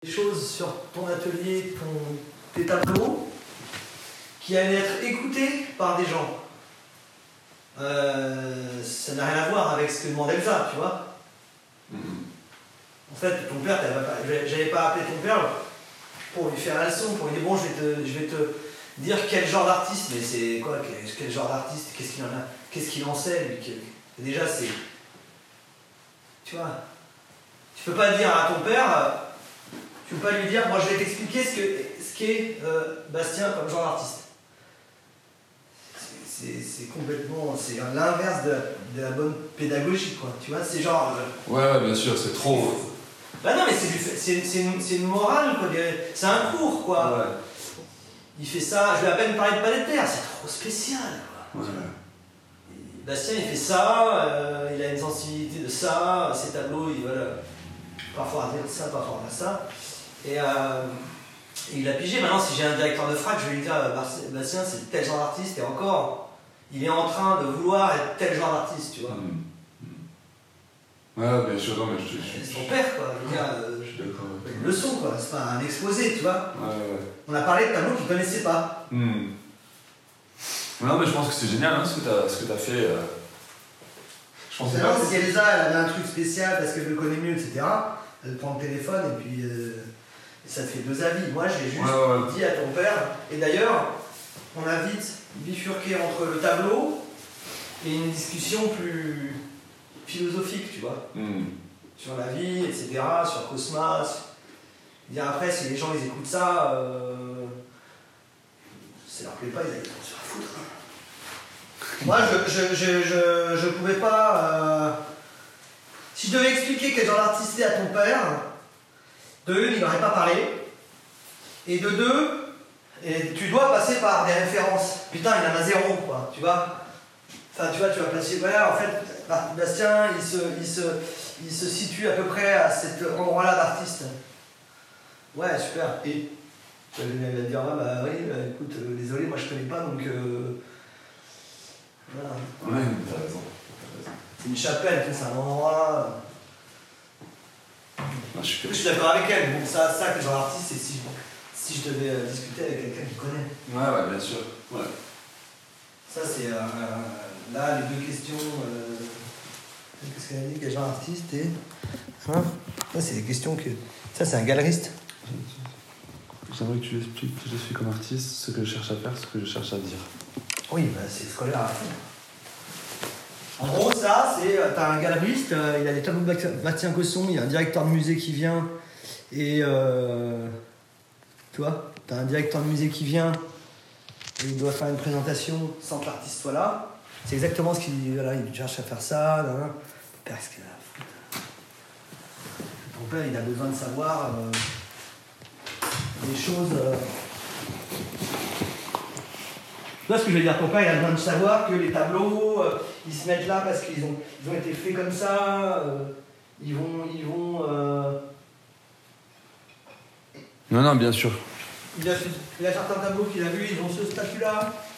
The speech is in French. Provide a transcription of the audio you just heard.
des choses sur ton atelier, tes tableaux, qui allaient être écoutés par des gens. Ça n'a rien à voir avec ce que demande Elsa, tu vois. En fait, ton père, j'avais pas appelé ton père pour lui faire la leçon, pour lui dire bon, je vais te dire quel genre d'artiste, mais c'est quoi, quel genre d'artiste, qu'est-ce qu'il en sait, lui, déjà c'est. Tu vois, tu peux pas dire à ton père, tu peux pas lui dire, moi je vais t'expliquer ce qu'est Bastien comme genre d'artiste. C'est complètement, c'est l'inverse de la bonne pédagogie, quoi. Tu vois, c'est genre. Ouais, bien sûr, c'est trop. Bah non, mais c'est une morale, quoi. C'est un cours, quoi. Ouais. Il fait ça, je vais à peine parler de palais de terre, c'est trop spécial, quoi. Ouais. Bastien, il fait ça, il a une sensibilité de ça, ses tableaux, il va parfois dire ça, parfois dire ça. Et il a pigé. Maintenant, si j'ai un directeur de frac, je vais lui dire Bastien, c'est tel genre d'artiste, et encore, il est en train de vouloir être tel genre d'artiste, tu vois. Ouais, bien sûr, non, mais c'est son père, quoi. Je veux dire, je suis d'accord. une leçon, quoi. C'est pas un exposé, tu vois. Ouais. On a parlé de tableaux qu'il ne connaissait pas. Non, mais je pense que c'est génial hein, ce que t'as fait. Je pense que si Elsa elle avait un truc spécial parce qu'elle le connaît mieux, etc., elle prend le téléphone et puis ça te fait deux avis. Moi, j'ai juste dit à ton père, et d'ailleurs, on a vite bifurqué entre le tableau et une discussion plus philosophique, tu vois, sur la vie, etc., sur Cosmas. Dire après, si les gens ils écoutent ça, ça leur plaît pas, ils allaient se faire foutre. Moi, je pouvais pas. Si je devais expliquer quel genre d'artiste c'est à ton père, de une, il n'aurait pas parlé, et de deux, tu dois passer par des références. Putain, il en a zéro, quoi, tu vois. Enfin, tu vois, tu vas placer. Voilà, en fait, Bastien, il se situe à peu près à cet endroit-là d'artiste. Ouais, super. Et tu vas te dire, ah bah oui, écoute, désolé, moi je connais pas, donc. Voilà. Ouais, t'as raison. C'est une chapelle, c'est un endroit. Non, je suis d'accord avec elle. Bon, ça que genre d'artiste, c'est si je devais discuter avec quelqu'un qui connaît. Ouais, bien sûr. Ouais. Ça, c'est. Là, les deux questions. Qu'est-ce qu'elle a dit? Quel genre d'artiste et. Hein? Ça, c'est des questions que. Ça, c'est un galeriste. J'aimerais que tu expliques qui je suis comme artiste, ce que je cherche à faire, ce que je cherche à dire. Oui, bah, c'est scolaire à fond. En gros, ça, c'est. T'as un galeriste, il a des tableaux de Bastien Cosson, il y a un directeur de musée qui vient, et. Tu vois, t'as un directeur de musée qui vient, et il doit faire une présentation sans que l'artiste soit là. C'est exactement ce qu'il. Voilà, il cherche à faire ça. Ton père, qu'est-ce qu'il a à foutre? Ton père, il a besoin de savoir des choses. Tu vois ce que je veux dire? Ton père, il a besoin de savoir que les tableaux, ils se mettent là parce qu'ils ont été faits comme ça. Ils vont. Non, bien sûr. Il a certains tableaux qu'il a vus, ils ont ce statut-là.